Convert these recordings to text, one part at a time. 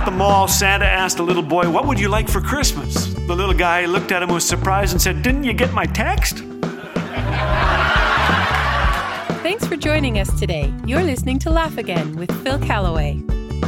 At the mall, Santa asked a little boy, "What would you like for Christmas?" The little guy looked at him with surprise and said, "Didn't you get my text?" Thanks for joining us today. You're listening to Laugh Again with Phil Callaway.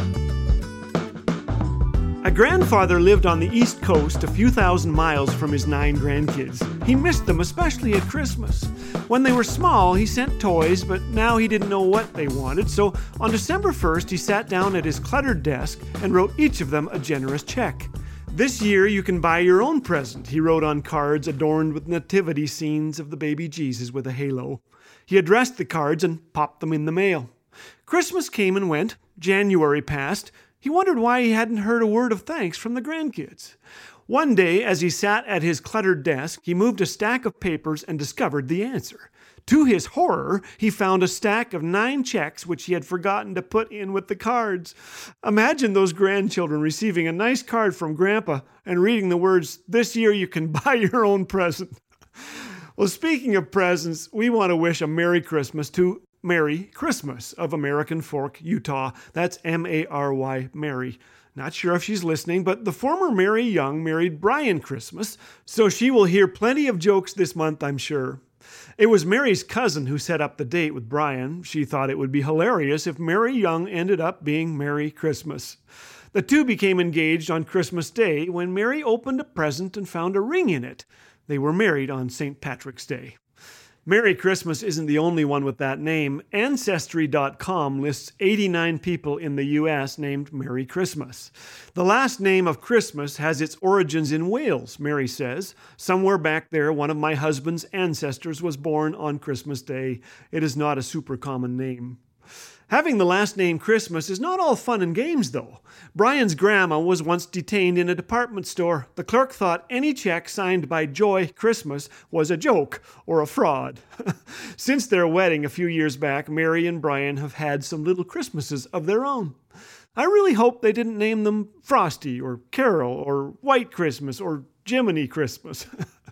A grandfather lived on the East Coast a few thousand miles from his 9 grandkids. He missed them, especially at Christmas. When they were small, he sent toys, but now he didn't know what they wanted, so on December 1st, he sat down at his cluttered desk and wrote each of them a generous check. "This year you can buy your own present," he wrote on cards adorned with nativity scenes of the baby Jesus with a halo. He addressed the cards and popped them in the mail. Christmas came and went. January passed. He wondered why he hadn't heard a word of thanks from the grandkids. One day, as he sat at his cluttered desk, he moved a stack of papers and discovered the answer. To his horror, he found a stack of 9 checks which he had forgotten to put in with the cards. Imagine those grandchildren receiving a nice card from Grandpa and reading the words, "This year you can buy your own present." Well, speaking of presents, we want to wish a Merry Christmas to Mary Christmas of American Fork, Utah. That's M-A-R-Y, Mary. Not sure if she's listening, but the former Mary Young married Brian Christmas, so she will hear plenty of jokes this month, I'm sure. It was Mary's cousin who set up the date with Brian. She thought it would be hilarious if Mary Young ended up being Merry Christmas. The two became engaged on Christmas Day when Mary opened a present and found a ring in it. They were married on St. Patrick's Day. Merry Christmas isn't the only one with that name. Ancestry.com lists 89 people in the U.S. named Merry Christmas. The last name of Christmas has its origins in Wales, Mary says. Somewhere back there, one of my husband's ancestors was born on Christmas Day. It is not a super common name. Having the last name Christmas is not all fun and games, though. Brian's grandma was once detained in a department store. The clerk thought any check signed by Joy Christmas was a joke or a fraud. Since their wedding a few years back, Mary and Brian have had some little Christmases of their own. I really hope they didn't name them Frosty or Carol or White Christmas or Jiminy Christmas.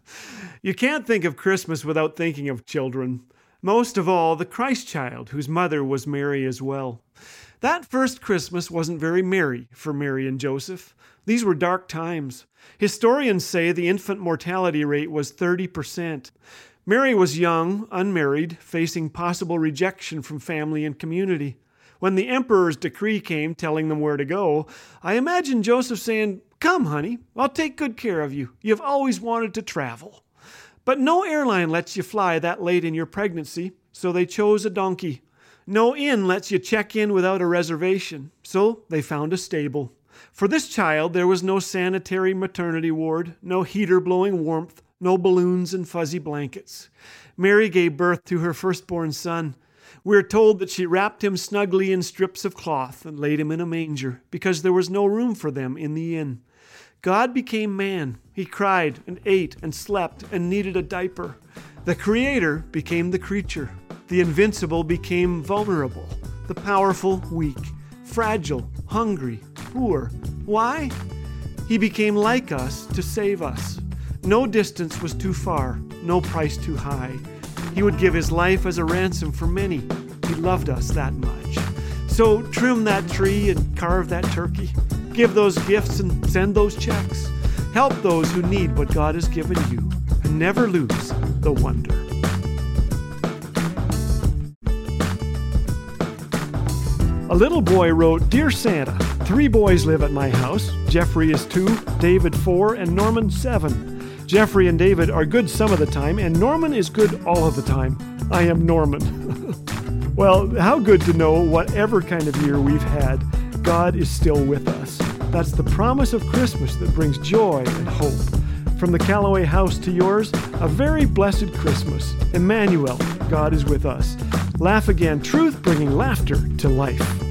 You can't think of Christmas without thinking of children. Most of all, the Christ child, whose mother was Mary as well. That first Christmas wasn't very merry for Mary and Joseph. These were dark times. Historians say the infant mortality rate was 30%. Mary was young, unmarried, facing possible rejection from family and community. When the emperor's decree came telling them where to go, I imagine Joseph saying, "Come, honey, I'll take good care of you. You've always wanted to travel." But no airline lets you fly that late in your pregnancy, so they chose a donkey. No inn lets you check in without a reservation, so they found a stable. For this child, there was no sanitary maternity ward, no heater blowing warmth, no balloons and fuzzy blankets. Mary gave birth to her firstborn son. We're told that she wrapped him snugly in strips of cloth and laid him in a manger, because there was no room for them in the inn. God became man. He cried and ate and slept and needed a diaper. The Creator became the creature. The invincible became vulnerable. The powerful, weak. Fragile, hungry, poor. Why? He became like us to save us. No distance was too far, no price too high. He would give his life as a ransom for many. He loved us that much. So trim that tree and carve that turkey. Give those gifts and send those checks. Help those who need what God has given you, and never lose the wonder. A little boy wrote, "Dear Santa, 3 boys live at my house. Jeffrey is 2, David 4, and Norman 7. Jeffrey and David are good some of the time, and Norman is good all of the time. I am Norman." Well, how good to know whatever kind of year we've had, God is still with us. That's the promise of Christmas that brings joy and hope. From the Callaway house to yours, a very blessed Christmas. Emmanuel, God is with us. Laugh Again, truth bringing laughter to life.